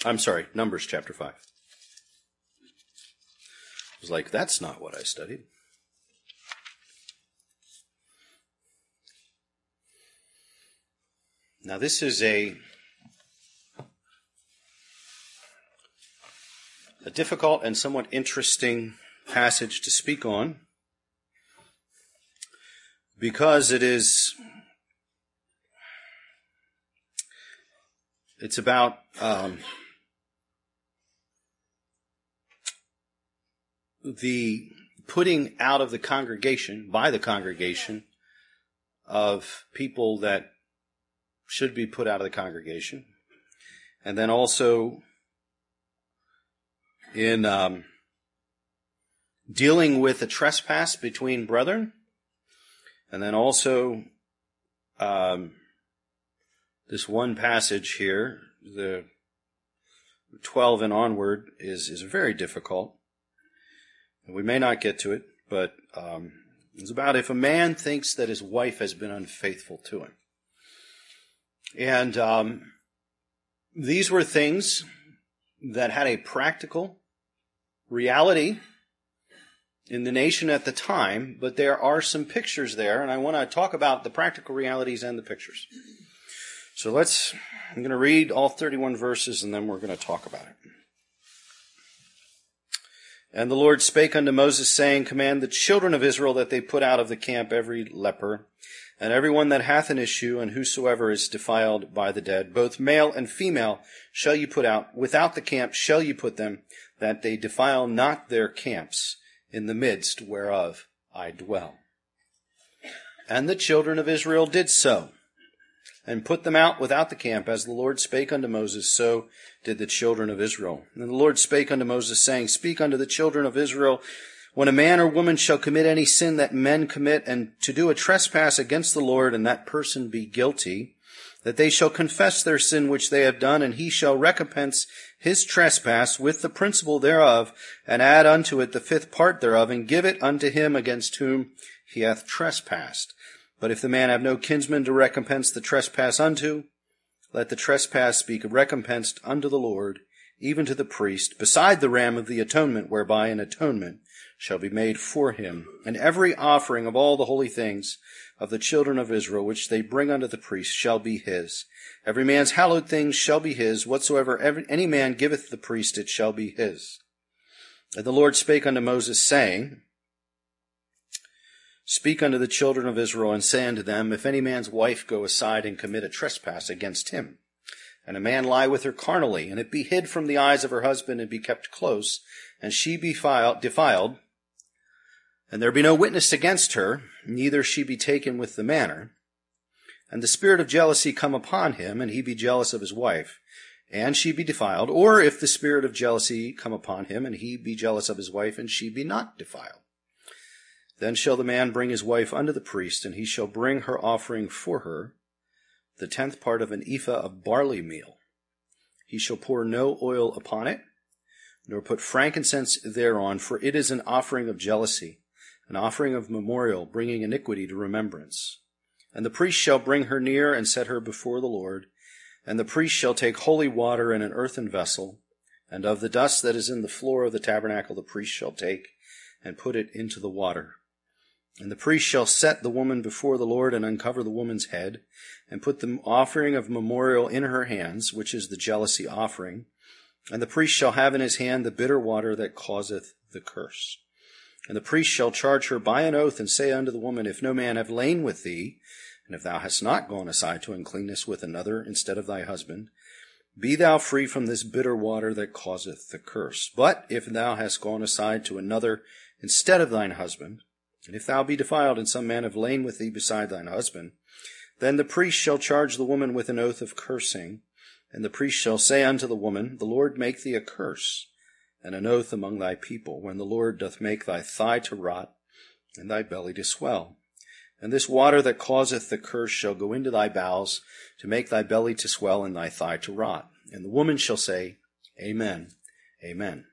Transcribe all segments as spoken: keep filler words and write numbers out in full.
I'm sorry, Numbers chapter five. I was like, that's not what I studied. Now this is a a difficult and somewhat interesting passage to speak on, because it is it's about um, the putting out of the congregation, by the congregation, of people that should be put out of the congregation, and then also in um, dealing with a trespass between brethren, and then also um, this one passage here, the twelve and onward, is, is very difficult. We may not get to it, but um, it's about if a man thinks that his wife has been unfaithful to him. And um, these were things that had a practical reality in the nation at the time, but there are some pictures there, and I want to talk about the practical realities and the pictures. So let's, I'm going to read all thirty-one verses, and then we're going to talk about it. And the Lord spake unto Moses, saying, Command the children of Israel that they put out of the camp every leper, and every one that hath an issue, and whosoever is defiled by the dead, both male and female shall you put out. Without the camp shall you put them, that they defile not their camps in the midst whereof I dwell. And the children of Israel did so, and put them out without the camp, as the Lord spake unto Moses, so did the children of Israel. And the Lord spake unto Moses, saying, Speak unto the children of Israel, when a man or woman shall commit any sin that men commit, and to do a trespass against the Lord, and that person be guilty, that they shall confess their sin which they have done, and he shall recompense his trespass with the principal thereof, and add unto it the fifth part thereof, and give it unto him against whom he hath trespassed. But if the man have no kinsman to recompense the trespass unto, let the trespass be recompensed unto the Lord, even to the priest, beside the ram of the atonement, whereby an atonement shall be made for him. And every offering of all the holy things of the children of Israel, which they bring unto the priest, shall be his. Every man's hallowed things shall be his. Whatsoever every, any man giveth the priest, it shall be his. And the Lord spake unto Moses, saying, Speak unto the children of Israel, and say unto them, If any man's wife go aside and commit a trespass against him, and a man lie with her carnally, and it be hid from the eyes of her husband, and be kept close, and she be defiled, and there be no witness against her, neither she be taken with the manner, and the spirit of jealousy come upon him, and he be jealous of his wife, and she be defiled, or if the spirit of jealousy come upon him, and he be jealous of his wife, and she be not defiled, then shall the man bring his wife unto the priest, and he shall bring her offering for her, the tenth part of an ephah of barley meal. He shall pour no oil upon it, nor put frankincense thereon, for it is an offering of jealousy, an offering of memorial, bringing iniquity to remembrance. And the priest shall bring her near and set her before the Lord, and the priest shall take holy water in an earthen vessel, and of the dust that is in the floor of the tabernacle the priest shall take and put it into the water. And the priest shall set the woman before the Lord, and uncover the woman's head, and put the offering of memorial in her hands, which is the jealousy offering. And the priest shall have in his hand the bitter water that causeth the curse. And the priest shall charge her by an oath, and say unto the woman, If no man have lain with thee, and if thou hast not gone aside to uncleanness with another instead of thy husband, be thou free from this bitter water that causeth the curse. But if thou hast gone aside to another instead of thine husband, and if thou be defiled, and some man have lain with thee beside thine husband, then the priest shall charge the woman with an oath of cursing, and the priest shall say unto the woman, The Lord make thee a curse, and an oath among thy people, when the Lord doth make thy thigh to rot, and thy belly to swell. And this water that causeth the curse shall go into thy bowels, to make thy belly to swell, and thy thigh to rot. And the woman shall say, Amen, Amen.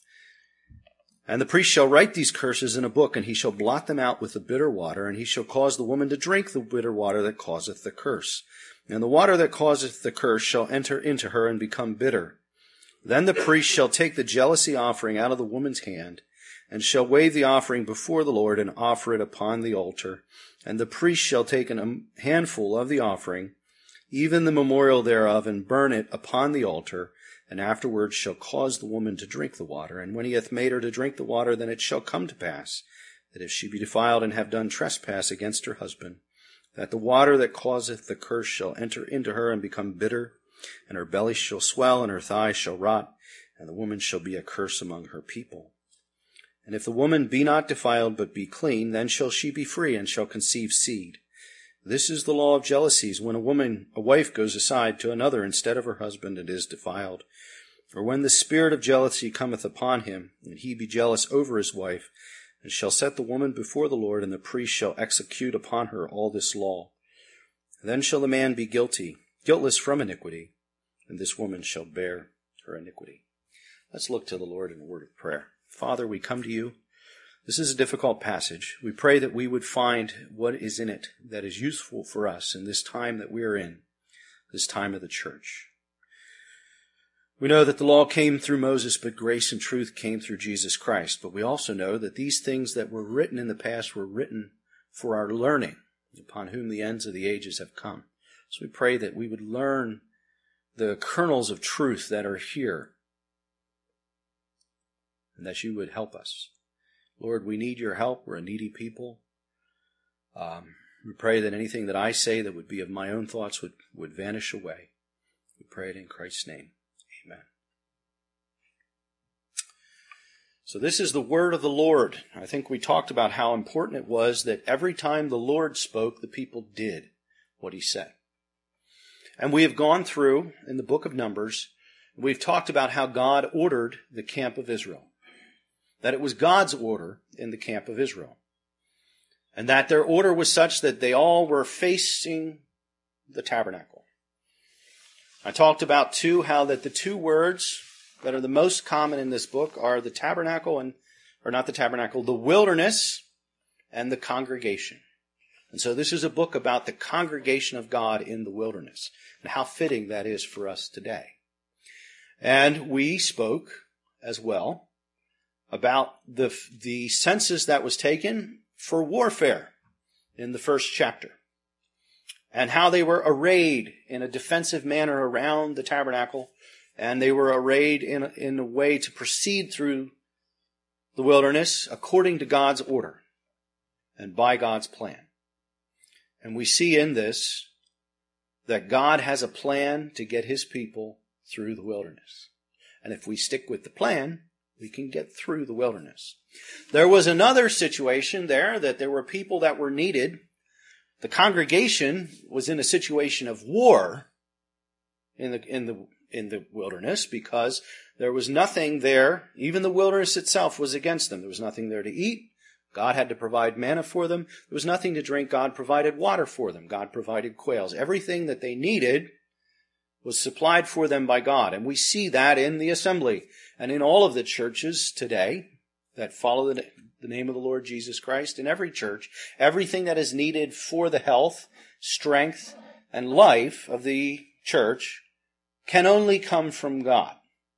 And the priest shall write these curses in a book, and he shall blot them out with the bitter water, and he shall cause the woman to drink the bitter water that causeth the curse. And the water that causeth the curse shall enter into her and become bitter. Then the priest shall take the jealousy offering out of the woman's hand, and shall wave the offering before the Lord, and offer it upon the altar. And the priest shall take a handful of the offering, even the memorial thereof, and burn it upon the altar, and afterwards shall cause the woman to drink the water. And when he hath made her to drink the water, then it shall come to pass, that if she be defiled and have done trespass against her husband, that the water that causeth the curse shall enter into her and become bitter, and her belly shall swell, and her thighs shall rot, and the woman shall be a curse among her people. And if the woman be not defiled, but be clean, then shall she be free, and shall conceive seed. This is the law of jealousies, when a woman, a wife goes aside to another instead of her husband, and is defiled. Or when the spirit of jealousy cometh upon him, and he be jealous over his wife, and shall set the woman before the Lord, and the priest shall execute upon her all this law. Then shall the man be guilty, guiltless from iniquity, and this woman shall bear her iniquity. Let's look to the Lord in a word of prayer. Father, we come to you. This is a difficult passage. We pray that we would find what is in it that is useful for us in this time that we are in, this time of the church. We know that the law came through Moses, but grace and truth came through Jesus Christ. But we also know that these things that were written in the past were written for our learning, upon whom the ends of the ages have come. So we pray that we would learn the kernels of truth that are here, and that you would help us. Lord, we need your help. We're a needy people. Um, we pray that anything that I say that would be of my own thoughts would, would vanish away. We pray it in Christ's name. Amen. So this is the word of the Lord. I think we talked about how important it was that every time the Lord spoke, the people did what he said. And we have gone through in the book of Numbers, we've talked about how God ordered the camp of Israel. That it was God's order in the camp of Israel. And that their order was such that they all were facing the tabernacle. I talked about, too, how that the two words that are the most common in this book are the tabernacle and, or not the tabernacle, the wilderness and the congregation. And so this is a book about the congregation of God in the wilderness and how fitting that is for us today. And we spoke as well about the, the census that was taken for warfare in the first chapter, and how they were arrayed in a defensive manner around the tabernacle, and they were arrayed in a, in a way to proceed through the wilderness according to God's order and by God's plan. And we see in this that God has a plan to get his people through the wilderness. And if we stick with the plan, we can get through the wilderness. There was another situation there that there were people that were needed. The congregation was in a situation of war in the, in the, in the wilderness because there was nothing there. Even the wilderness itself was against them. There was nothing there to eat. God had to provide manna for them. There was nothing to drink. God provided water for them. God provided quails. Everything that they needed was supplied for them by God. And we see that in the assembly and in all of the churches today that follow the, the name of the Lord Jesus Christ. In every church, everything that is needed for the health, strength, and life of the church can only come from God.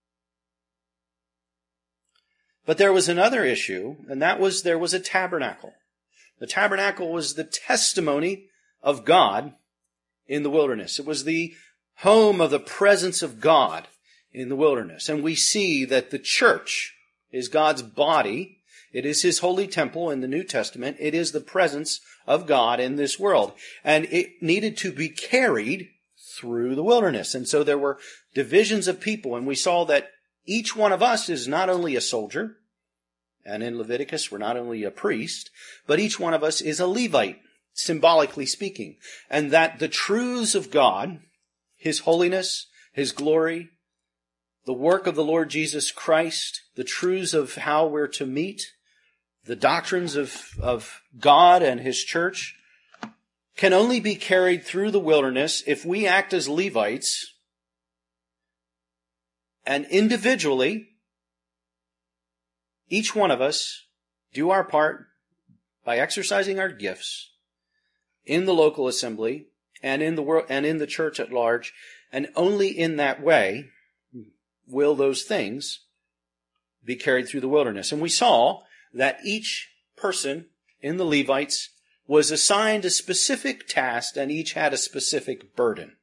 But there was another issue, and that was there was a tabernacle. The tabernacle was the testimony of God in the wilderness. It was the home of the presence of God in the wilderness. And we see that the church is God's body. It is his holy temple in the New Testament. It is the presence of God in this world. And it needed to be carried through the wilderness. And so there were divisions of people. And we saw that each one of us is not only a soldier, and in Leviticus we're not only a priest, but each one of us is a Levite, symbolically speaking. And that the truths of God, his holiness, his glory, the work of the Lord Jesus Christ, the truths of how we're to meet, the doctrines of, of God and his church, can only be carried through the wilderness if we act as Levites and individually, each one of us do our part by exercising our gifts in the local assembly and in the world and in the church at large, and only in that way will those things be carried through the wilderness? And we saw that each person in the Levites was assigned a specific task, and each had a specific burden.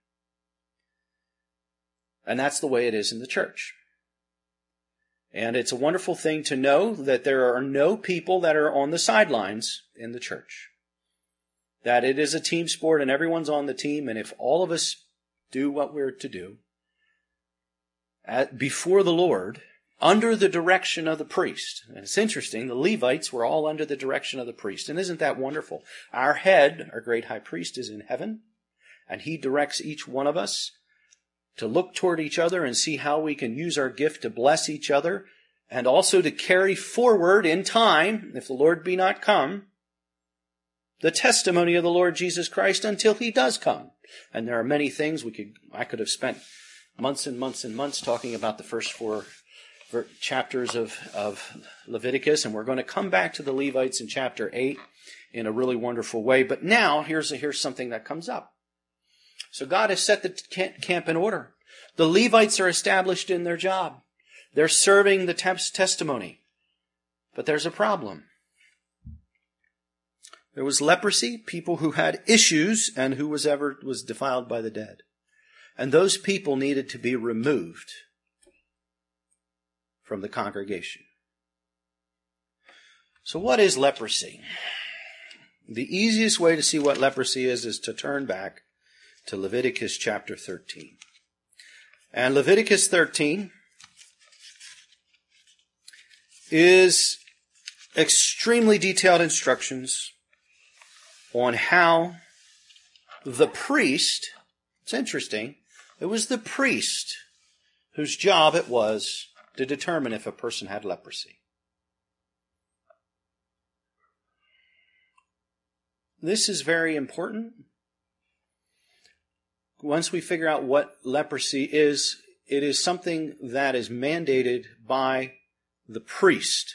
And that's the way it is in the church. And it's a wonderful thing to know that there are no people that are on the sidelines in the church. That it is a team sport and everyone's on the team, and if all of us do what we're to do at, before the Lord, under the direction of the priest. And it's interesting, the Levites were all under the direction of the priest. And isn't that wonderful? Our head, our great high priest, is in heaven, and he directs each one of us to look toward each other and see how we can use our gift to bless each other, and also to carry forward in time, if the Lord be not come, the testimony of the Lord Jesus Christ until he does come. And there are many things we could, I could have spent months and months and months talking about the first four chapters of, of Leviticus, and we're going to come back to the Levites in chapter eight in a really wonderful way. But now, here's, a, here's something that comes up. So God has set the camp in order. The Levites are established in their job. They're serving the testimony. But there's a problem. There was leprosy, people who had issues, and who was ever was defiled by the dead. And those people needed to be removed from the congregation. So what is leprosy? The easiest way to see what leprosy is is to turn back to Leviticus chapter thirteen. And Leviticus thirteen is extremely detailed instructions on how the priest, it's interesting, it was the priest whose job it was to determine if a person had leprosy. This is very important. Once we figure out what leprosy is, it is something that is mandated by the priest.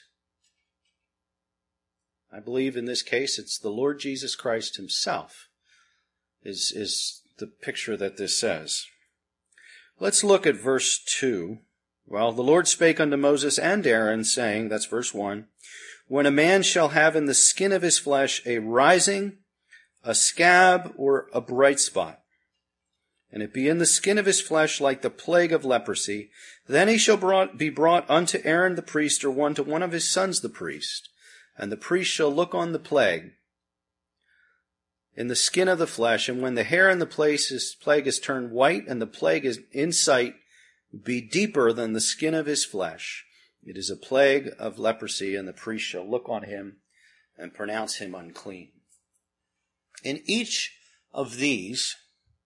I believe in this case it's the Lord Jesus Christ himself is, is the picture that this says. Let's look at verse two. Well, the Lord spake unto Moses and Aaron, saying, that's verse one, when a man shall have in the skin of his flesh a rising, a scab, or a bright spot, and it be in the skin of his flesh like the plague of leprosy, then he shall brought, be brought unto Aaron the priest, or one to one of his sons the priest, and the priest shall look on the plague in the skin of the flesh, and when the hair in the place is, plague is turned white, and the plague is in sight, be deeper than the skin of his flesh, it is a plague of leprosy, and the priest shall look on him and pronounce him unclean. In each of these,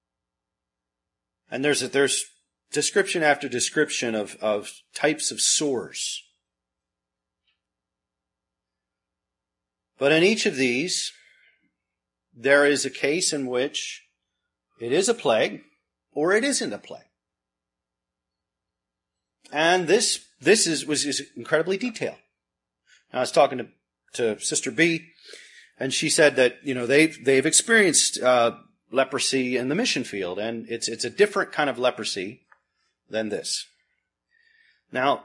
and there's a, there's description after description of, of types of sores. But in each of these, there is a case in which it is a plague or it isn't a plague. And this this is was is incredibly detailed. I was talking to, to Sister B, and she said that, you know, they've they've experienced uh, leprosy in the mission field, and it's it's a different kind of leprosy than this. Now,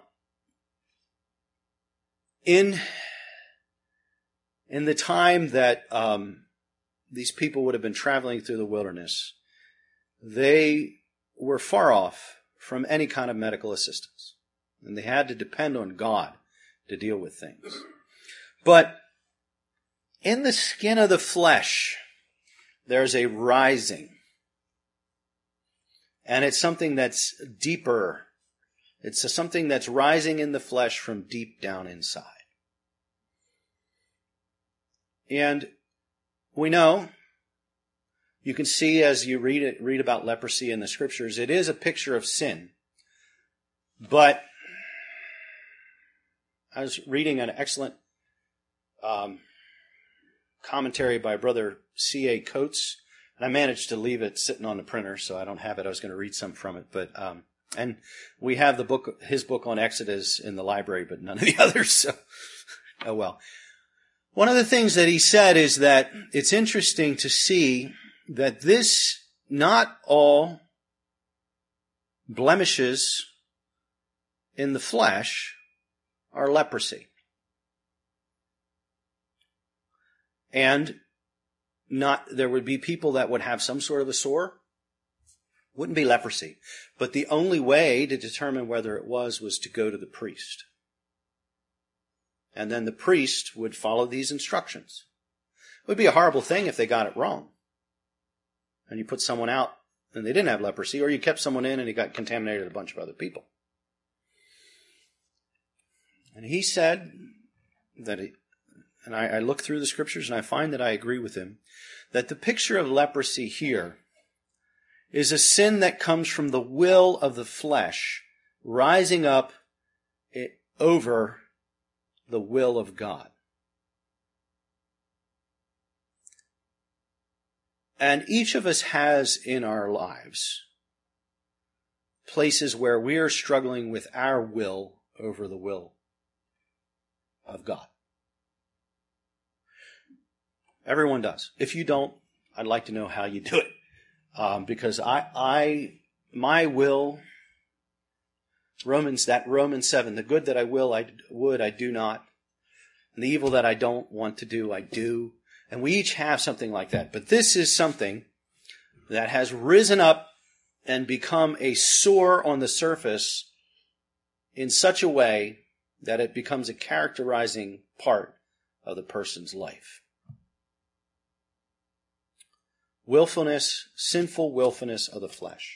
in in the time that um, these people would have been traveling through the wilderness, they were far off from any kind of medical assistance, and they had to depend on God to deal with things. But in the skin of the flesh, there's a rising. And it's something that's deeper. It's something that's rising in the flesh from deep down inside. And we know, you can see as you read it, read about leprosy in the scriptures, it is a picture of sin. But I was reading an excellent um, commentary by Brother C A Coates, and I managed to leave it sitting on the printer, so I don't have it. I was going to read some from it, but um, and we have the book, his book on Exodus, in the library, but none of the others. So, oh well. One of the things that he said is that it's interesting to see that this, not all blemishes in the flesh are leprosy. And not, there would be people that would have some sort of a sore. Wouldn't be leprosy. But the only way to determine whether it was was to go to the priest. And then the priest would follow these instructions. It would be a horrible thing if they got it wrong. And you put someone out and they didn't have leprosy, or you kept someone in and he got contaminated with a bunch of other people. And he said that, he, and I, I look through the scriptures and I find that I agree with him, that the picture of leprosy here is a sin that comes from the will of the flesh rising up it, over the will of God. And each of us has in our lives places where we are struggling with our will over the will of God. Everyone does. If you don't, I'd like to know how you do it. Um, because I, I, my will, Romans, that Romans seven, the good that I will, I would, I do not. And the evil that I don't want to do, I do. And we each have something like that. But this is something that has risen up and become a sore on the surface in such a way that it becomes a characterizing part of the person's life. Willfulness, sinful willfulness of the flesh.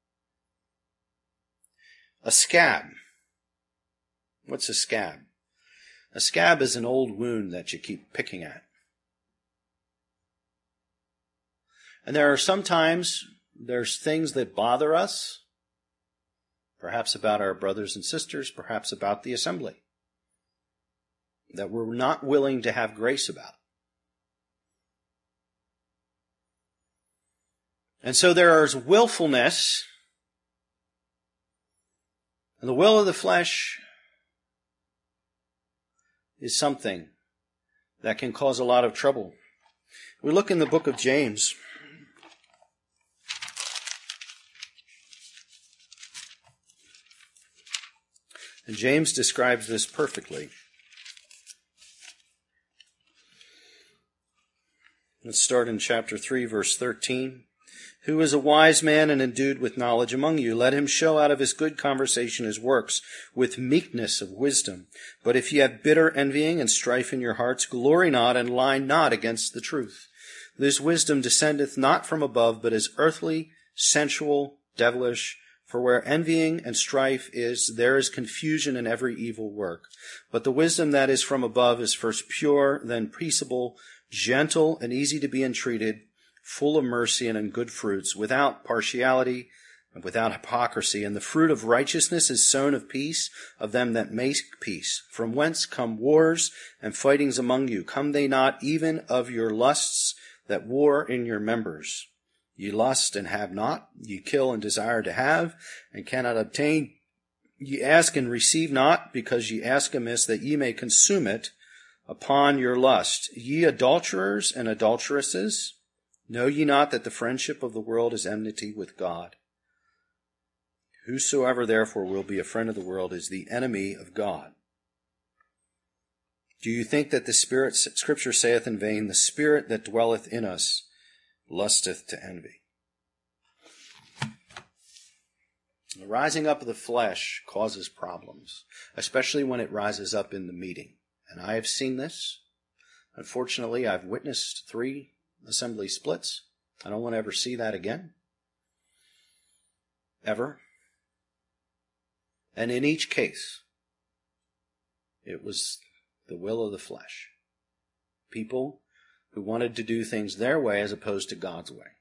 A scab. What's a scab? A scab is an old wound that you keep picking at. And there are sometimes, there's things that bother us, perhaps about our brothers and sisters, perhaps about the assembly, that we're not willing to have grace about. And so there is willfulness, and the will of the flesh is something that can cause a lot of trouble. We look in the book of James. And James describes this perfectly. Let's start in chapter three, verse thirteen. Who is a wise man and endued with knowledge among you? Let him show out of his good conversation his works with meekness of wisdom. But if ye have bitter envying and strife in your hearts, glory not and lie not against the truth. This wisdom descendeth not from above, but is earthly, sensual, devilish. For where envying and strife is, there is confusion in every evil work. But the wisdom that is from above is first pure, then peaceable, gentle, and easy to be entreated, full of mercy and in good fruits, without partiality and without hypocrisy. And the fruit of righteousness is sown of peace of them that make peace. From whence come wars and fightings among you? Come they not even of your lusts that war in your members? Ye lust and have not, ye kill and desire to have, and cannot obtain. Ye ask and receive not, because ye ask amiss, that ye may consume it upon your lust. Ye adulterers and adulteresses, know ye not that the friendship of the world is enmity with God? Whosoever therefore will be a friend of the world is the enemy of God. Do you think that the Spirit, Scripture saith in vain, the Spirit that dwelleth in us lusteth to envy? The rising up of the flesh causes problems, especially when it rises up in the meeting. And I have seen this. Unfortunately, I've witnessed three assembly splits. I don't want to ever see that again. Ever. And in each case, it was the will of the flesh. People who wanted to do things their way as opposed to God's way.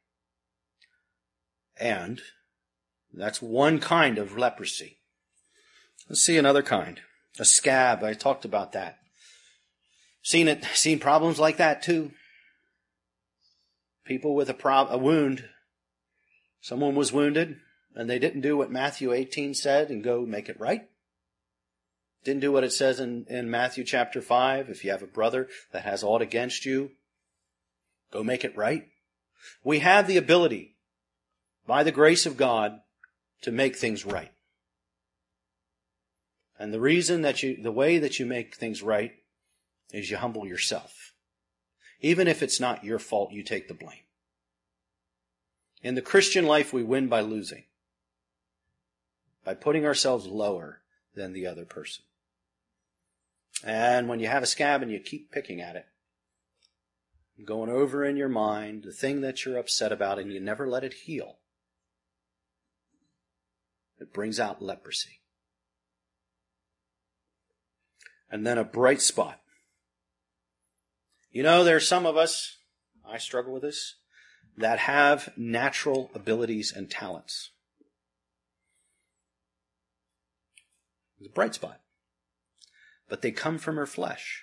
And that's one kind of leprosy. Let's see another kind. A scab. I talked about that. Seen it, seen problems like that too. People with a prob- a wound. Someone was wounded and they didn't do what Matthew eighteen said and go make it right. Didn't do what it says in, in Matthew chapter five. If you have a brother that has aught against you, go make it right. We have the ability, by the grace of God, to make things right. And the reason that you, the way that you make things right is you humble yourself. Even if it's not your fault, you take the blame. In the Christian life, we win by losing. By putting ourselves lower than the other person. And when you have a scab and you keep picking at it, going over in your mind the thing that you're upset about and you never let it heal, it brings out leprosy. And then a bright spot. You know, there's some of us, I struggle with this, that have natural abilities and talents. It's a bright spot. But they come from her flesh.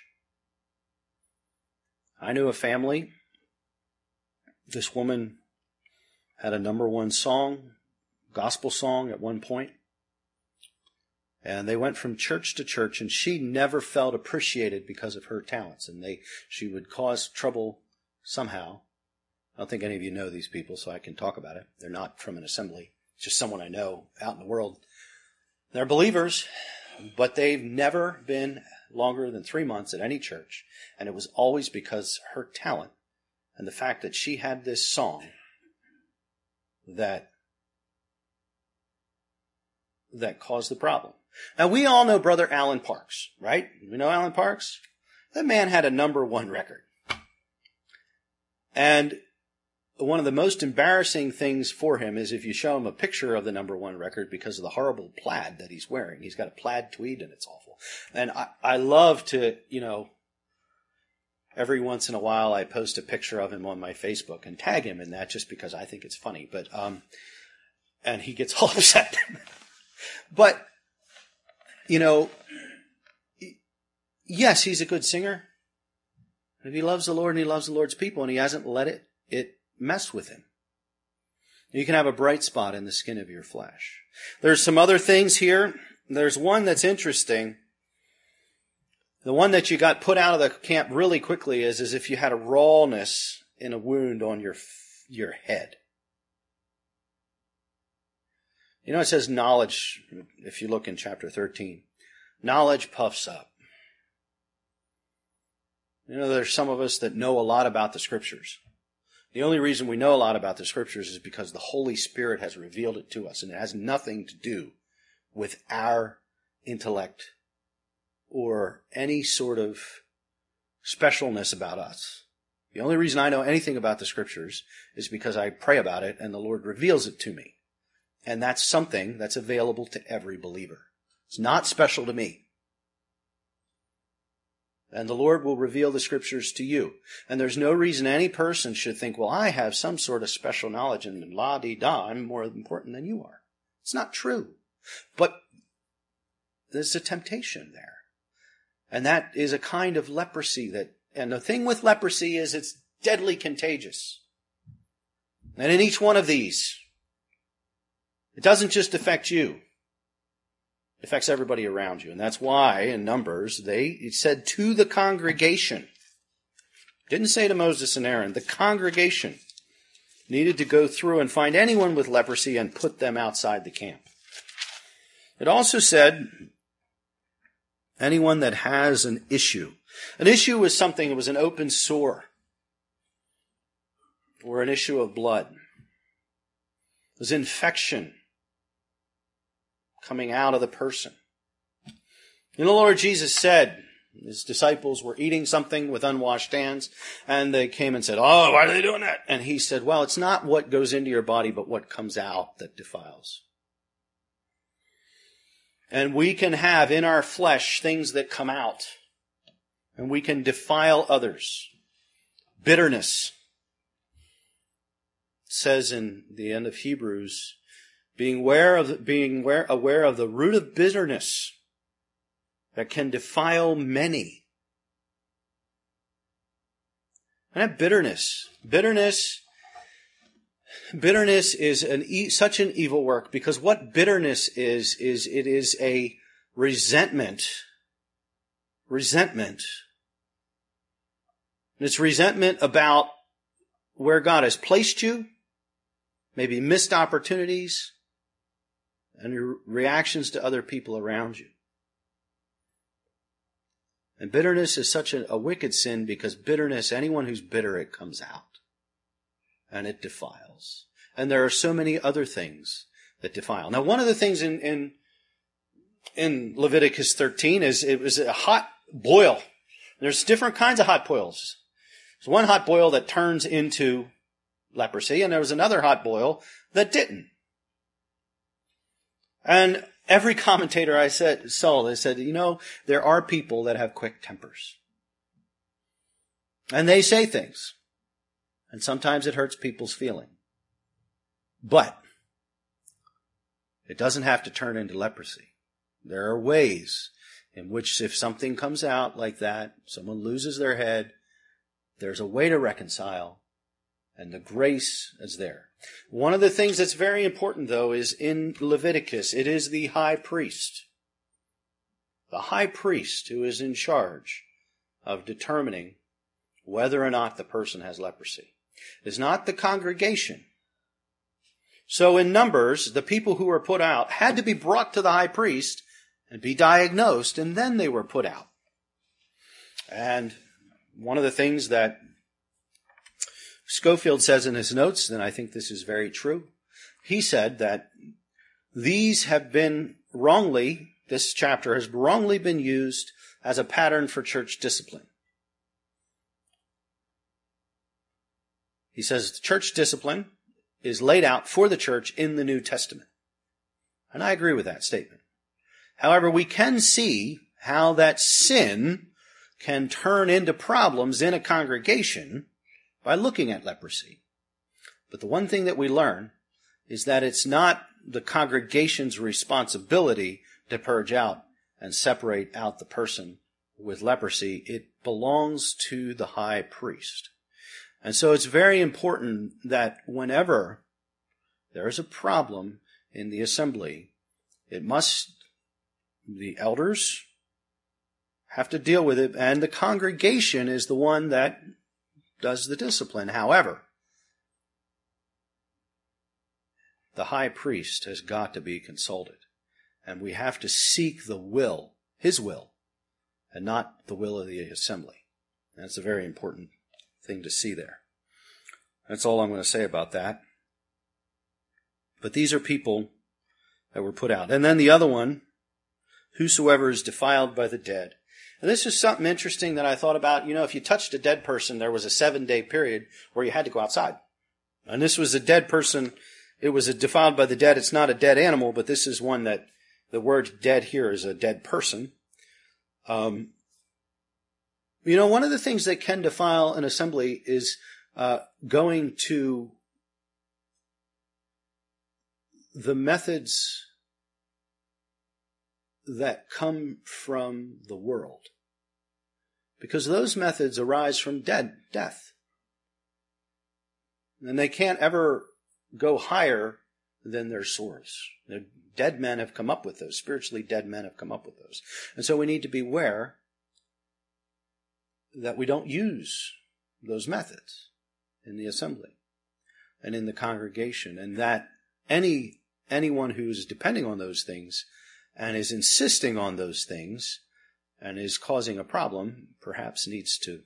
I knew a family. This woman had a number one song, gospel song at one point. And they went from church to church, and she never felt appreciated because of her talents. And they, she would cause trouble somehow. I don't think any of you know these people, so I can talk about it. They're not from an assembly. It's just someone I know out in the world. They're believers, but they've never been longer than three months at any church. And it was always because her talent and the fact that she had this song that, that caused the problem. Now, we all know Brother Alan Parks, right? We know Alan Parks? That man had a number one record. And one of the most embarrassing things for him is if you show him a picture of the number one record because of the horrible plaid that he's wearing. He's got a plaid tweed and it's awful. And I, I love to, you know, every once in a while I post a picture of him on my Facebook and tag him in that just because I think it's funny. But, um, and he gets all upset. But, you know, yes, he's a good singer. If he loves the Lord and he loves the Lord's people and he hasn't let it, it mess with him. You can have a bright spot in the skin of your flesh. There's some other things here. There's one that's interesting. The one that you got put out of the camp really quickly is as if you had a rawness in a wound on your, your head. You know, it says knowledge, if you look in chapter thirteen, knowledge puffs up. You know, there's some of us that know a lot about the Scriptures. The only reason we know a lot about the Scriptures is because the Holy Spirit has revealed it to us, and it has nothing to do with our intellect or any sort of specialness about us. The only reason I know anything about the Scriptures is because I pray about it and the Lord reveals it to me. And that's something that's available to every believer. It's not special to me. And the Lord will reveal the Scriptures to you. And there's no reason any person should think, well, I have some sort of special knowledge and la-di-da, I'm more important than you are. It's not true. But there's a temptation there. And that is a kind of leprosy that, and the thing with leprosy is it's deadly contagious. And in each one of these, it doesn't just affect you. It affects everybody around you. And that's why in Numbers, they it said to the congregation. Didn't say to Moses and Aaron. The congregation needed to go through and find anyone with leprosy and put them outside the camp. It also said anyone that has an issue. An issue was something, it was an open sore or an issue of blood. It was infection coming out of the person. And the Lord Jesus said, his disciples were eating something with unwashed hands, and they came and said, oh, why are they doing that? And he said, well, it's not what goes into your body, but what comes out that defiles. And we can have in our flesh things that come out, and we can defile others. Bitterness. It says in the end of Hebrews, being aware of, being aware, aware of the root of bitterness that can defile many. And that bitterness, bitterness, bitterness is an e- such an evil work because what bitterness is, is it is a resentment, resentment. And it's resentment about where God has placed you, maybe missed opportunities, and your reactions to other people around you. And bitterness is such a, a wicked sin because bitterness, anyone who's bitter, it comes out. And it defiles. And there are so many other things that defile. Now, one of the things in, in, in Leviticus thirteen is it was a hot boil. There's different kinds of hot boils. There's one hot boil that turns into leprosy, and there was another hot boil that didn't. And every commentator I said, saw, they said, you know, there are people that have quick tempers. And they say things. And sometimes it hurts people's feeling. But it doesn't have to turn into leprosy. There are ways in which if something comes out like that, someone loses their head, there's a way to reconcile, and the grace is there. One of the things that's very important, though, is in Leviticus, it is the high priest. The high priest who is in charge of determining whether or not the person has leprosy. It's not the congregation. So in Numbers, the people who were put out had to be brought to the high priest and be diagnosed, and then they were put out. And one of the things that Schofield says in his notes, and I think this is very true, he said that these have been wrongly, this chapter has wrongly been used as a pattern for church discipline. He says church discipline is laid out for the church in the New Testament. And I agree with that statement. However, we can see how that sin can turn into problems in a congregation by looking at leprosy. But the one thing that we learn is that it's not the congregation's responsibility to purge out and separate out the person with leprosy. It belongs to the high priest. And so it's very important that whenever there is a problem in the assembly, it must, the elders have to deal with it, and the congregation is the one that does the discipline. However, the high priest has got to be consulted, and we have to seek the will, his will, and not the will of the assembly. That's a very important thing to see there. That's all I'm going to say about that. But these are people that were put out. And then the other one, whosoever is defiled by the dead. And this is something interesting that I thought about. You know, if you touched a dead person, there was a seven-day period where you had to go outside. And this was a dead person. It was a defiled by the dead. It's not a dead animal, but this is one that the word dead here is a dead person. Um, you know, one of the things that can defile an assembly is uh, going to the methods that come from the world. Because those methods arise from dead, death. And they can't ever go higher than their source. The dead men have come up with those. Spiritually dead men have come up with those. And so we need to beware that we don't use those methods in the assembly and in the congregation, and that any anyone who's depending on those things and is insisting on those things and is causing a problem perhaps needs to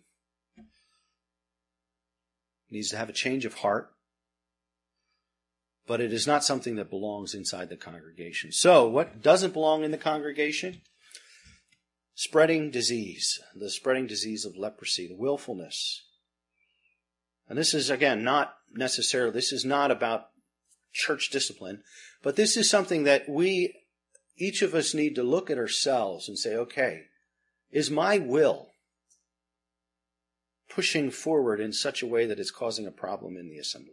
needs to have a change of heart. But it is not something that belongs inside the congregation. So, what doesn't belong in the congregation? Spreading disease, the spreading disease of leprosy, the willfulness. And this is, again, not necessarily, this is not about church discipline, but this is something that we, each of us need to look at ourselves and say, okay, is my will pushing forward in such a way that it's causing a problem in the assembly?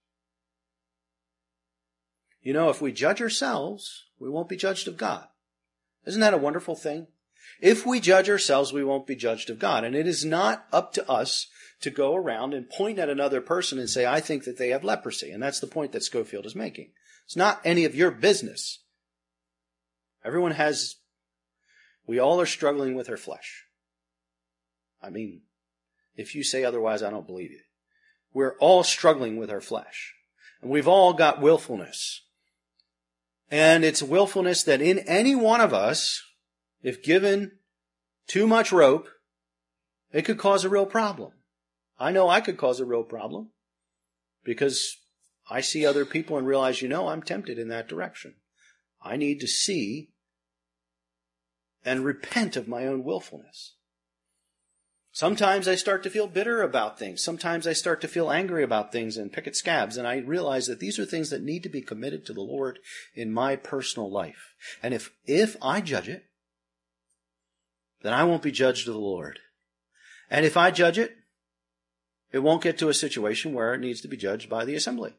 You know, if we judge ourselves, we won't be judged of God. Isn't that a wonderful thing? If we judge ourselves, we won't be judged of God. And it is not up to us to go around and point at another person and say, I think that they have leprosy. And that's the point that Schofield is making. It's not any of your business. Everyone has, we all are struggling with our flesh. I mean, if you say otherwise, I don't believe you. We're all struggling with our flesh. And we've all got willfulness. And it's willfulness that in any one of us, if given too much rope, it could cause a real problem. I know I could cause a real problem because I see other people and realize, you know, I'm tempted in that direction. I need to see and repent of my own willfulness. Sometimes I start to feel bitter about things. Sometimes I start to feel angry about things and pick at scabs. And I realize that these are things that need to be committed to the Lord in my personal life. And if, if I judge it, then I won't be judged of the Lord. And if I judge it, it won't get to a situation where it needs to be judged by the assembly.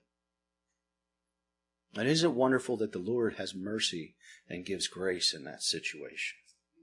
And isn't it wonderful that the Lord has mercy and gives grace in that situation?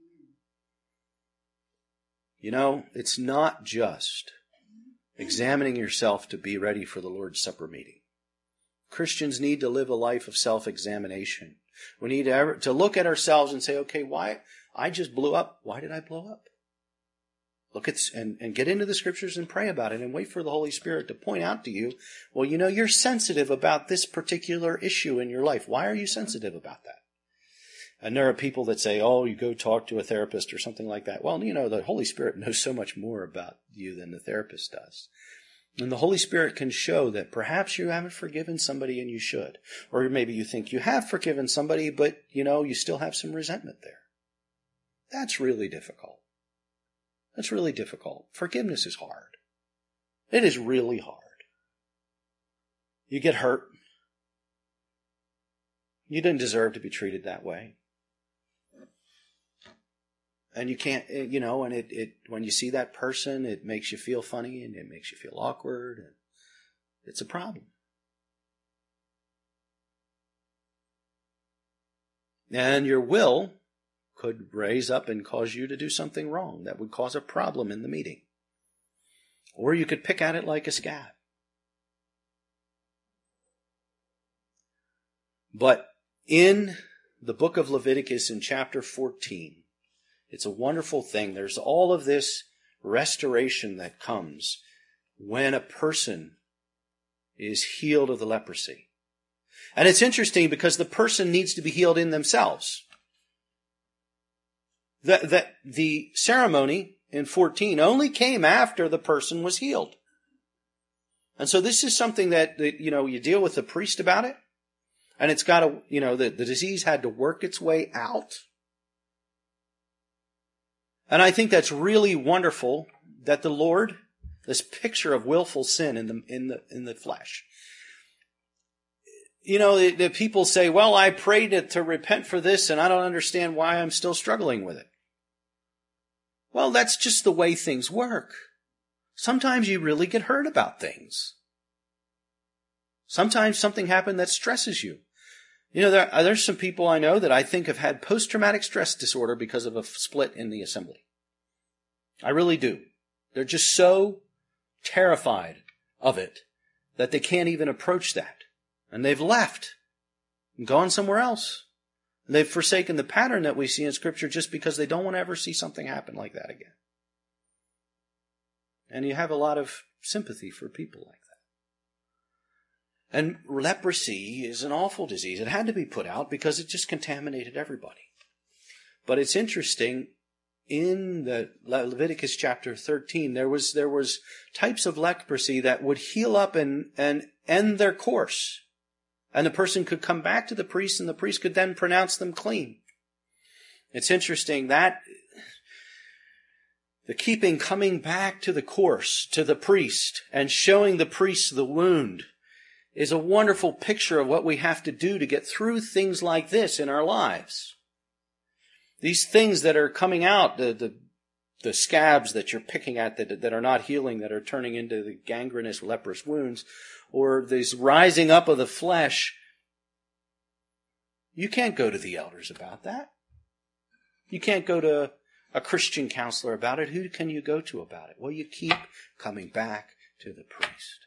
You know, it's not just examining yourself to be ready for the Lord's Supper meeting. Christians need to live a life of self-examination. We need to, ever, to look at ourselves and say, okay, why? I just blew up. Why did I blow up? Look at and, and get into the scriptures and pray about it and wait for the Holy Spirit to point out to you, well, you know, you're sensitive about this particular issue in your life. Why are you sensitive about that? And there are people that say, oh, you go talk to a therapist or something like that. Well, you know, the Holy Spirit knows so much more about you than the therapist does. And the Holy Spirit can show that perhaps you haven't forgiven somebody and you should. Or maybe you think you have forgiven somebody, but, you know, you still have some resentment there. That's really difficult. That's really difficult. Forgiveness is hard. It is really hard. You get hurt. You didn't deserve to be treated that way. And you can't, you know, and it, it, when you see that person, it makes you feel funny and it makes you feel awkward. And it's a problem. And your will could raise up and cause you to do something wrong that would cause a problem in the meeting. Or you could pick at it like a scab. But in the book of Leviticus in chapter fourteen, it's a wonderful thing. There's all of this restoration that comes when a person is healed of the leprosy. And it's interesting because the person needs to be healed in themselves. That, that the ceremony in fourteen only came after the person was healed. And so this is something that, that you know, you deal with the priest about it. And it's got to, you know, the, the disease had to work its way out. And I think that's really wonderful that the Lord, this picture of willful sin in the, in the, in the flesh. You know, the, the people say, well, I prayed to, to repent for this and I don't understand why I'm still struggling with it. Well, that's just the way things work. Sometimes you really get hurt about things. Sometimes something happened that stresses you. You know, there, there's some people I know that I think have had post-traumatic stress disorder because of a split in the assembly. I really do. They're just so terrified of it that they can't even approach that. And they've left and gone somewhere else. And they've forsaken the pattern that we see in Scripture just because they don't want to ever see something happen like that again. And you have a lot of sympathy for people like that. And leprosy is an awful disease. It had to be put out because it just contaminated everybody. But it's interesting, in the Leviticus chapter thirteen, there was there was types of leprosy that would heal up and, and end their course. And the person could come back to the priest, and the priest could then pronounce them clean. It's interesting that the keeping coming back to the course, to the priest, and showing the priest the wound is a wonderful picture of what we have to do to get through things like this in our lives. These things that are coming out, the, the, the scabs that you're picking at that, that are not healing, that are turning into the gangrenous, leprous wounds, or this rising up of the flesh, you can't go to the elders about that. You can't go to a Christian counselor about it. Who can you go to about it? Well, you keep coming back to the priest.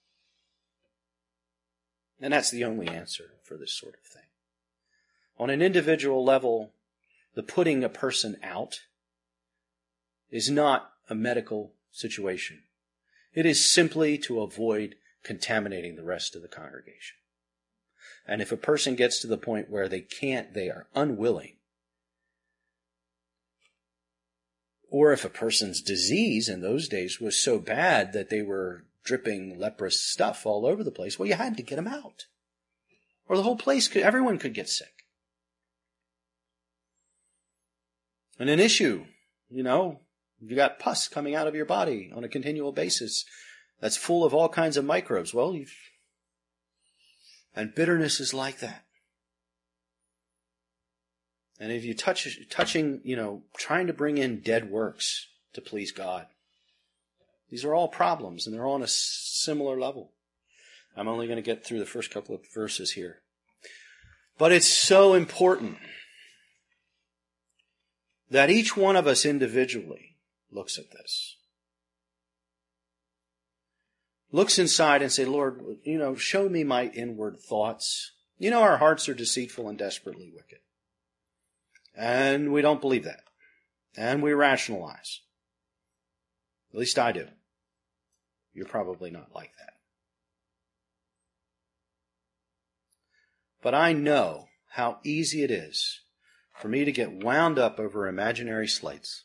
And that's the only answer for this sort of thing. On an individual level, the putting a person out is not a medical situation. It is simply to avoid contaminating the rest of the congregation. And if a person gets to the point where they can't, they are unwilling, Or if a person's disease in those days was so bad that they were dripping leprous stuff all over the place, well, you had to get them out. Or the whole place could, everyone could get sick. And an issue, you know, you got pus coming out of your body on a continual basis that's full of all kinds of microbes. Well, you've, and bitterness is like that. And if you touch, touching, you know, trying to bring in dead works to please God, these are all problems, and they're all on a similar level. I'm only going to get through the first couple of verses here. But it's so important that each one of us individually looks at this. Looks inside and say, Lord, you know, show me my inward thoughts. You know, our hearts are deceitful and desperately wicked. And we don't believe that. And we rationalize. At least I do. You're probably not like that. But I know how easy it is for me to get wound up over imaginary slights.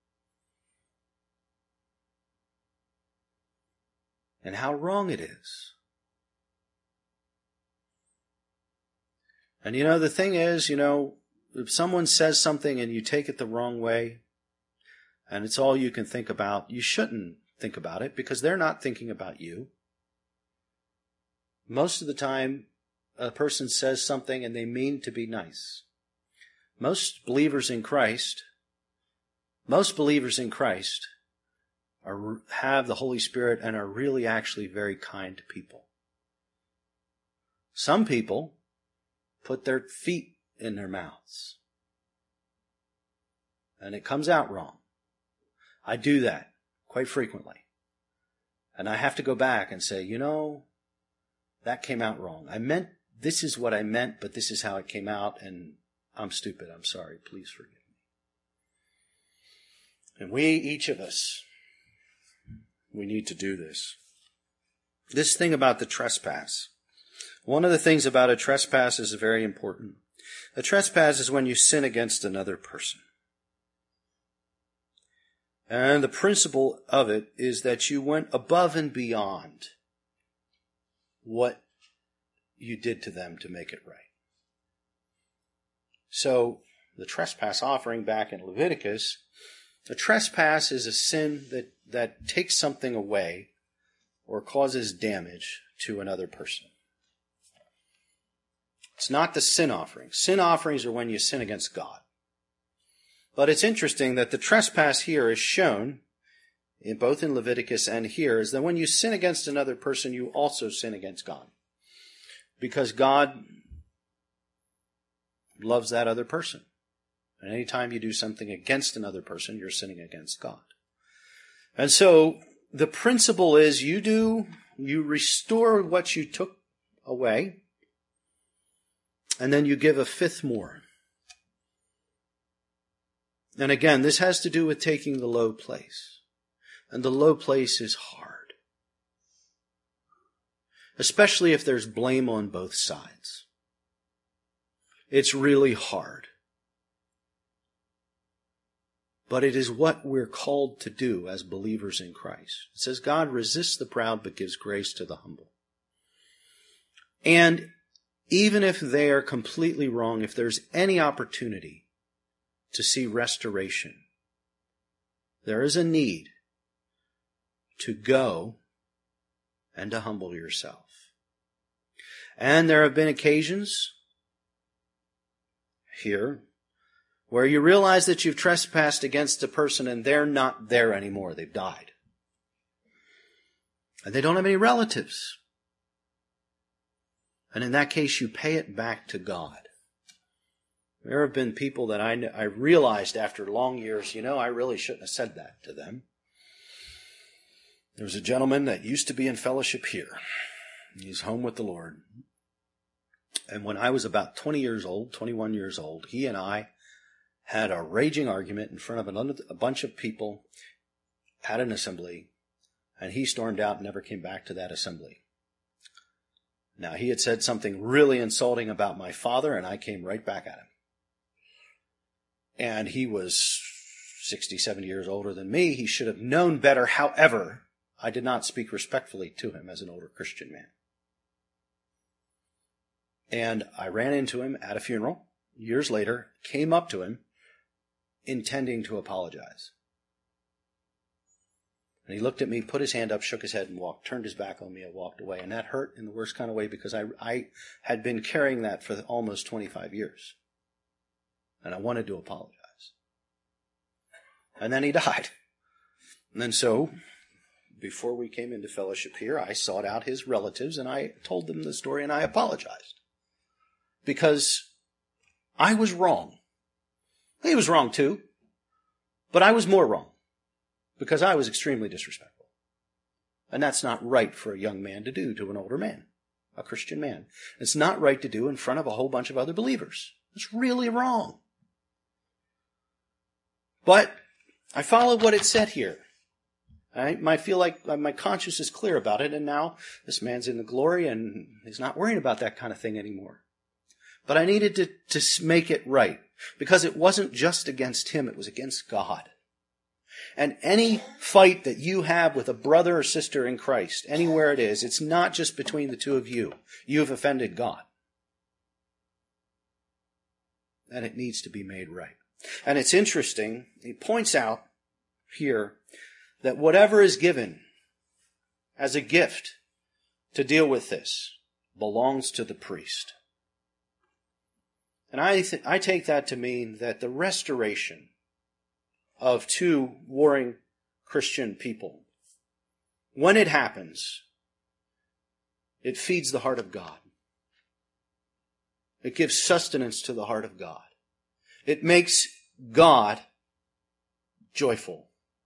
And how wrong it is. And you know, the thing is, you know, if someone says something and you take it the wrong way, and it's all you can think about, you shouldn't think about it because they're not thinking about you. Most of the time, a person says something and they mean to be nice. Most believers in Christ, most believers in Christ are, have the Holy Spirit and are really actually very kind to people. Some people put their feet in their mouths. And it comes out wrong. I do that quite frequently. And I have to go back and say, you know, that came out wrong. I meant, this is what I meant, but this is how it came out, and I'm stupid. I'm sorry. Please forgive me. And we, each of us, we need to do this. This thing about the trespass. One of the things about a trespass is very important. A trespass is when you sin against another person. And the principle of it is that you went above and beyond what you did to them to make it right. So, the trespass offering back in Leviticus, a trespass is a sin that, that takes something away or causes damage to another person. It's not the sin offerings. Sin offerings are when you sin against God. But it's interesting that the trespass here is shown, in both in Leviticus and here, is that when you sin against another person, you also sin against God. Because God loves that other person. And anytime you do something against another person, you're sinning against God. And so the principle is you do, you restore what you took away, and then you give a fifth more. And again, this has to do with taking the low place. And the low place is hard. Especially if there's blame on both sides. It's really hard. But it is what we're called to do as believers in Christ. It says God resists the proud but gives grace to the humble. And even if they are completely wrong, if there's any opportunity to see restoration, there is a need to go and to humble yourself. And there have been occasions here where you realize that you've trespassed against a person and they're not there anymore. They've died. And they don't have any relatives. And in that case, you pay it back to God. There have been people that I, I realized after long years, you know, I really shouldn't have said that to them. There was a gentleman that used to be in fellowship here. He's home with the Lord. And when I was about twenty years old, twenty-one years old, he and I had a raging argument in front of a bunch of people at an assembly, and he stormed out and never came back to that assembly. Now, he had said something really insulting about my father, and I came right back at him. And he was sixty, seventy years older than me. He should have known better. However, I did not speak respectfully to him as an older Christian man. And I ran into him at a funeral years later, came up to him, intending to apologize. And he looked at me, put his hand up, shook his head, and walked, turned his back on me and walked away. And that hurt in the worst kind of way because I, I had been carrying that for almost twenty-five years. And I wanted to apologize. And then he died. And then so, before we came into fellowship here, I sought out his relatives and I told them the story and I apologized. Because I was wrong. He was wrong too. But I was more wrong. Because I was extremely disrespectful. And that's not right for a young man to do to an older man, a Christian man. It's not right to do in front of a whole bunch of other believers. It's really wrong. But I followed what it said here. I, I feel like my conscience is clear about it, and now this man's in the glory, and he's not worrying about that kind of thing anymore. But I needed to, to make it right, because it wasn't just against him, it was against God. And any fight that you have with a brother or sister in Christ, anywhere it is, it's not just between the two of you. You've offended God. And it needs to be made right. And it's interesting, he points out here that whatever is given as a gift to deal with this belongs to the priest. And I th- I take that to mean that the restoration of two warring Christian people, when it happens, it feeds the heart of God. It gives sustenance to the heart of God. It makes God joyful.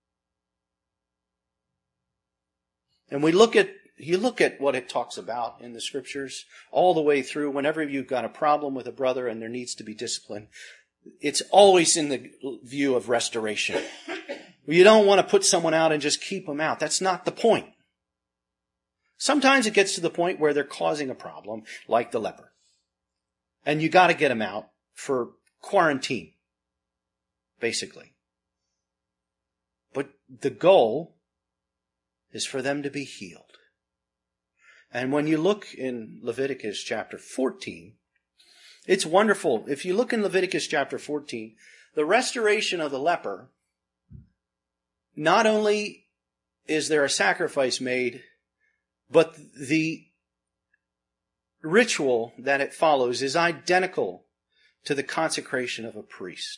And we look at, you look at what it talks about in the scriptures all the way through. Whenever you've got a problem with a brother and there needs to be discipline, it's always in the view of restoration. You don't want to put someone out and just keep them out. That's not the point. Sometimes it gets to the point where they're causing a problem, like the leper. And you got to get them out for quarantine, basically. But the goal is for them to be healed. And when you look in Leviticus chapter fourteen, it's wonderful. If you look in Leviticus chapter fourteen, the restoration of the leper, not only is there a sacrifice made, but the ritual that it follows is identical to the consecration of a priest.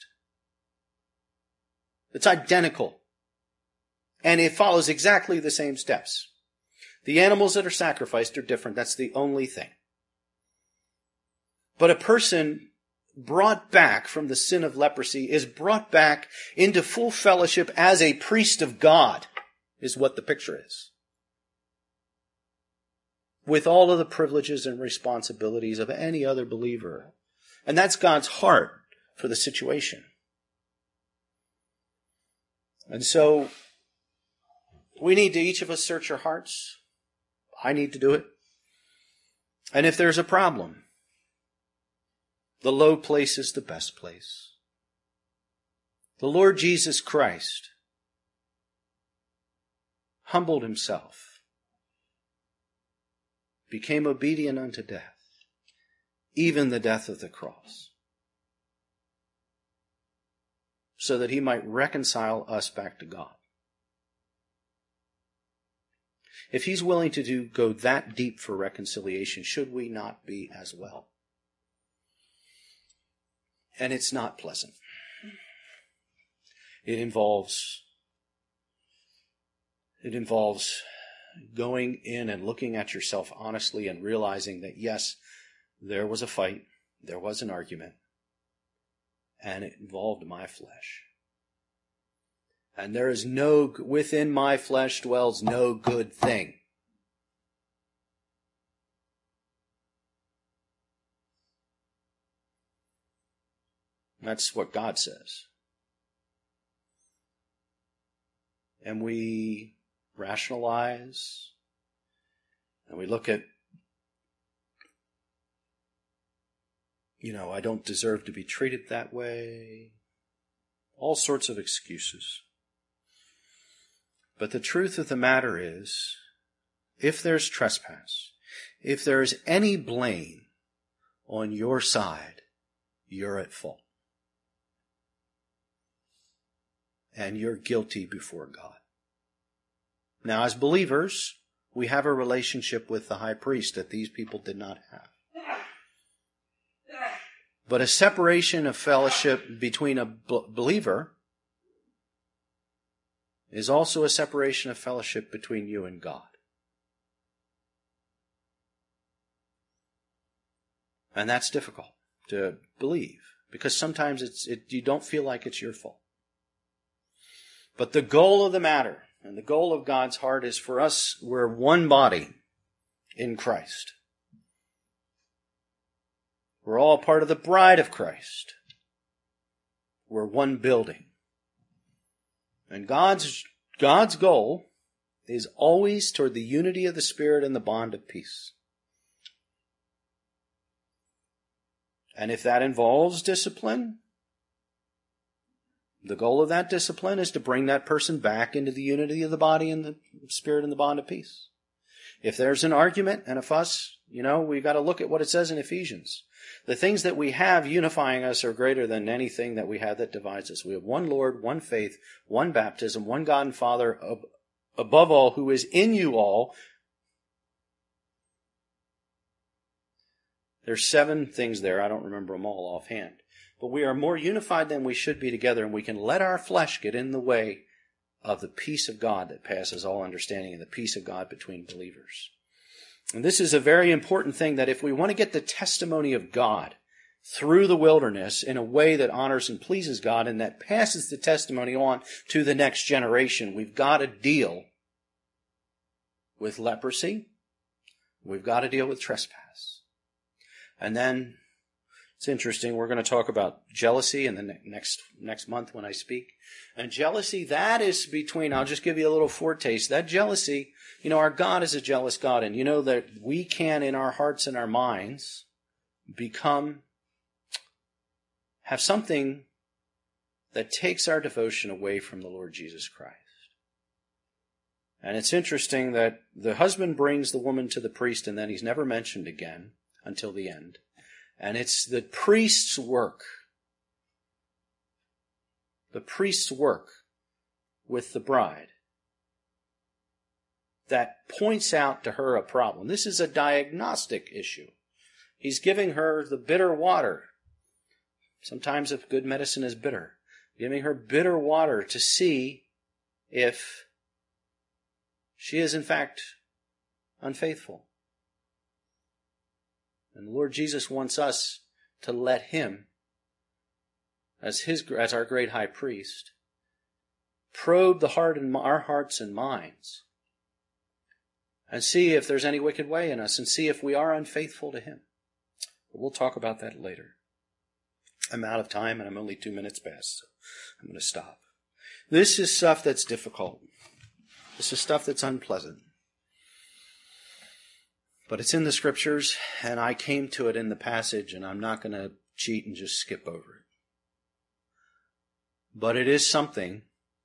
It's identical. And it follows exactly the same steps. The animals that are sacrificed are different. That's the only thing. But a person brought back from the sin of leprosy is brought back into full fellowship as a priest of God, is what the picture is. With all of the privileges and responsibilities of any other believer. And that's God's heart for the situation. And so, we need to each of us search our hearts. I need to do it. And if there's a problem, the low place is the best place. The Lord Jesus Christ humbled himself, became obedient unto death, even the death of the cross, so that he might reconcile us back to God. If he's willing to do go that deep for reconciliation, should we not be as well? And it's not pleasant. It involves, it involves going in and looking at yourself honestly and realizing that, yes, there was a fight, there was an argument, and it involved my flesh. And there is no, within my flesh dwells no good thing. That's what God says. And we rationalize, and we look at, you know, I don't deserve to be treated that way. all sorts of excuses. But the truth of the matter is, if there's trespass, if there is any blame on your side, you're at fault. And you're guilty before God. Now, as believers, we have a relationship with the high priest that these people did not have. But a separation of fellowship between a b- believer is also a separation of fellowship between you and God. And that's difficult to believe, because sometimes it's it, you don't feel like it's your fault. But the goal of the matter and the goal of God's heart is for us, we're one body in Christ. We're all part of the bride of Christ. We're one building. And God's, God's goal is always toward the unity of the Spirit and the bond of peace. And if that involves discipline, the goal of that discipline is to bring that person back into the unity of the body and the Spirit and the bond of peace. If there's an argument and a fuss, you know, we've got to look at what it says in Ephesians. The things that we have unifying us are greater than anything that we have that divides us. We have one Lord, one faith, one baptism, one God and Father, above all, who is in you all. There's seven things there. I don't remember them all offhand. But we are more unified than we should be together, and we can let our flesh get in the way of the peace of God that passes all understanding and the peace of God between believers. And this is a very important thing, that if we want to get the testimony of God through the wilderness in a way that honors and pleases God and that passes the testimony on to the next generation, we've got to deal with leprosy. We've got to deal with trespass. And then it's interesting, we're going to talk about jealousy in the ne- next next month when I speak. And jealousy, that is between, I'll just give you a little foretaste, that jealousy, you know, our God is a jealous God, and you know that we can, in our hearts and our minds, become, have something that takes our devotion away from the Lord Jesus Christ. And it's interesting that the husband brings the woman to the priest, and then he's never mentioned again until the end. And it's the priest's work, the priest's work with the bride that points out to her a problem. This is a diagnostic issue. He's giving her the bitter water. Sometimes if good medicine is bitter, giving her bitter water to see if she is in fact unfaithful. And the Lord Jesus wants us to let him, as his as our great high priest, probe the heart and our hearts and minds, and see if there's any wicked way in us, and see if we are unfaithful to him. But we'll talk about that later. I'm out of time, and I'm only two minutes past, so I'm going to stop. This is stuff that's difficult. This is stuff that's unpleasant. But it's in the scriptures, and I came to it in the passage, and I'm not going to cheat and just skip over it. But it is something.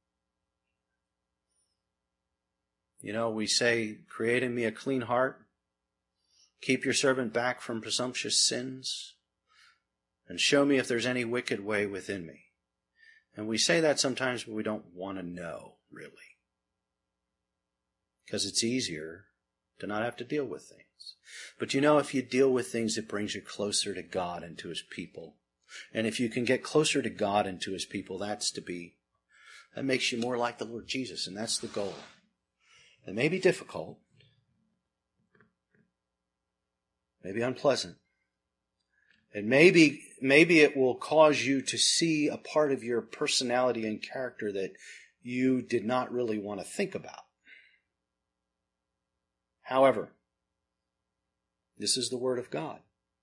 You know, we say, create in me a clean heart, keep your servant back from presumptuous sins, and show me if there's any wicked way within me. And we say that sometimes, but we don't want to know, really. Because it's easier to not have to deal with things. But you know, if you deal with things, it brings you closer to God and to his people. And if you can get closer to God and to his people, that's to be, that makes you more like the Lord Jesus, and that's the goal. It may be difficult, maybe unpleasant. And maybe, maybe it will cause you to see a part of your personality and character that you did not really want to think about. However, this is the Word of God.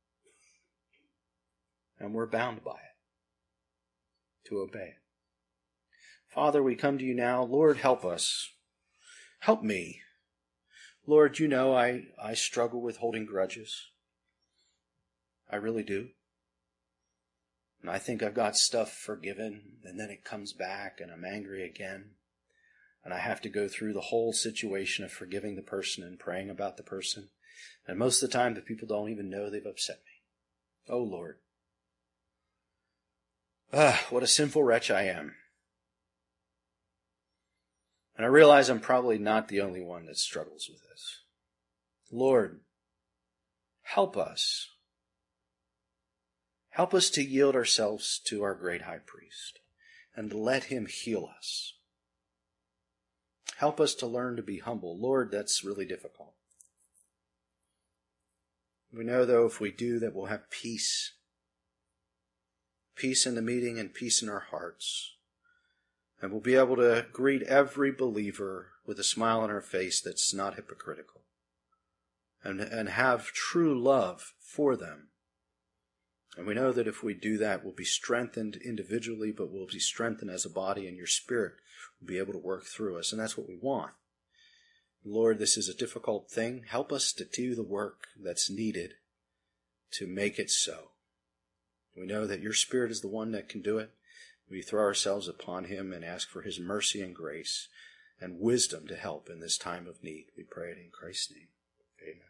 And we're bound by it, to obey it. Father, we come to you now. Lord, help us. Help me. Lord, you know I, I struggle with holding grudges. I really do. And I think I've got stuff forgiven, and then it comes back and I'm angry again. And I have to go through the whole situation of forgiving the person and praying about the person. And most of the time, the people don't even know they've upset me. Oh, Lord. Ah, what a sinful wretch I am. And I realize I'm probably not the only one that struggles with this. Lord, help us. Help us to yield ourselves to our great high priest and to let him heal us. Help us to learn to be humble. Lord, that's really difficult. We know, though, if we do, that we'll have peace. Peace in the meeting and peace in our hearts. And we'll be able to greet every believer with a smile on our face that's not hypocritical. And, and have true love for them. And we know that if we do that, we'll be strengthened individually, but we'll be strengthened as a body, and your Spirit will be able to work through us. And that's what we want. Lord, this is a difficult thing. Help us to do the work that's needed to make it so. We know that your Spirit is the one that can do it. We throw ourselves upon him and ask for his mercy and grace and wisdom to help in this time of need. We pray it in Christ's name. Amen.